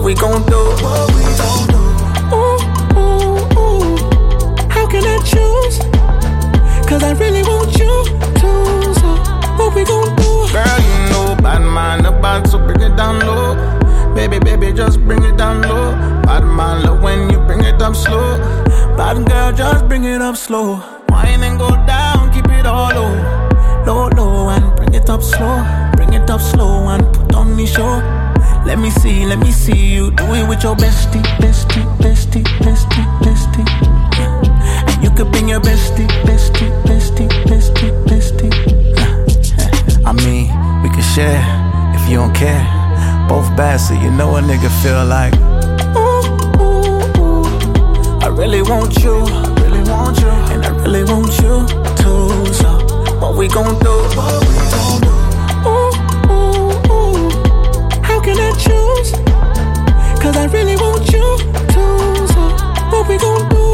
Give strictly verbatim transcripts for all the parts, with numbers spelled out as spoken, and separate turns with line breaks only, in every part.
we gon' do? What we gon' do?
Ooh, ooh, ooh. How can I choose? Cause I really want you to. So what we gon' do?
Girl, you know bad man about, so bring it down low. Baby, baby, just bring it down low. Bad man love when you bring it up slow. Bad girl, just bring it up slow. Wine and go down, keep it all low. Low, low, and bring it up slow. Bring it up slow and put on the show. Let me see, let me see you do it with your bestie, bestie, bestie, bestie, bestie. And you could bring your bestie, bestie, bestie, bestie, bestie.
I mean, we can share if you don't care. Both bad, so you know a nigga feel like.
Ooh, ooh, ooh.
I really want you, really want you,
and I really want you too. So
what we gon' do?
What we gon' do? Ooh, ooh, ooh. How can I choose? Cause I really want you too. So what we gon' do?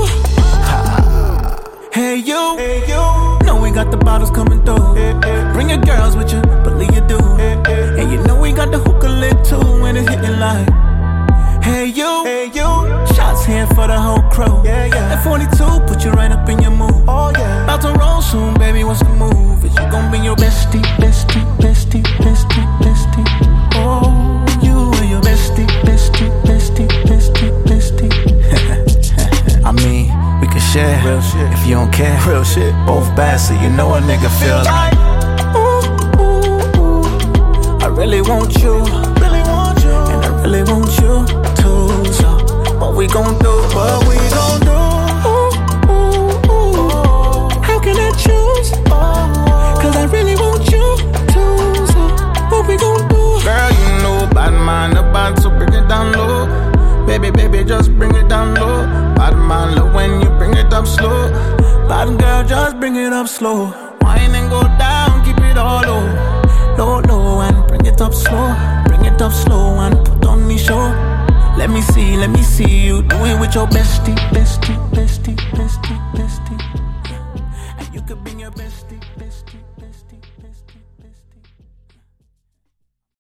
Hey you,
hey you.
Know we got the bottles coming through.
Hey, hey.
Bring your girls with you, believe you do.
Hey, hey.
And you know we got the hookah lit too when it hitting like. Hey you,
hey you.
Shots here for the whole crew.
Yeah, yeah.
That forty-two put you right up in your mood.
Oh yeah.
About to roll soon, baby. What's the move? Is you gon' bring your bestie, bestie, bestie, bestie, bestie? Oh, you and your bestie, bestie, bestie, bestie, bestie.
I mean, we can share
real shit
if you don't care.
Real shit.
Both bad, so you know a nigga feel like.
Ooh, ooh, ooh.
I really want you,
really want you,
and I really want you too. So what we gon' do?
What we gon' do? Ooh, ooh, ooh. How can I choose? Cause I really want you too. So what we gon' do?
Girl, you know bad man about, so bring it down low. Baby, baby, just bring it down low. Bad man love when you bring it up slow. Bad girl, just bring it up slow. Wine and go down, keep it all low. Low, low, and bring it up slow. Bring it up slow and put on the show. Let me see, let me see you do it with your bestie, bestie, bestie, bestie.